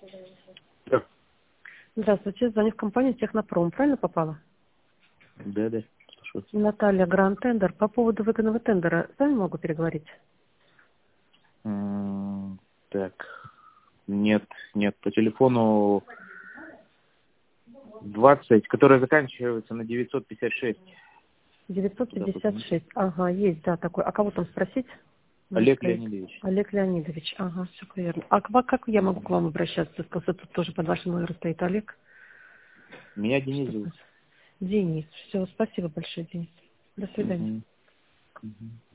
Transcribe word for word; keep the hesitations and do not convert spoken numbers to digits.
Да. Здравствуйте, звоню в компанию Технопром. Правильно попала? Да, да. Слушаю. Наталья, Гранд Тендер. По поводу выгодного тендера. С вами могу переговорить? М, Так. Нет, нет. По телефону двадцать, которая заканчивается на девятьсот пятьдесят шесть. девятьсот Туда пятьдесят позвоните. шесть. Ага, есть, да, такой. А кого там спросить? У меня Олег стоит Леонидович. Олег Леонидович. Ага, все верно. А к- как я могу к вам обращаться? Потому что тут тоже под вашим номером стоит Олег. Меня Денис Что зовут. значит? Денис. Все, спасибо большое, Денис. До свидания. Мгм. Мгм.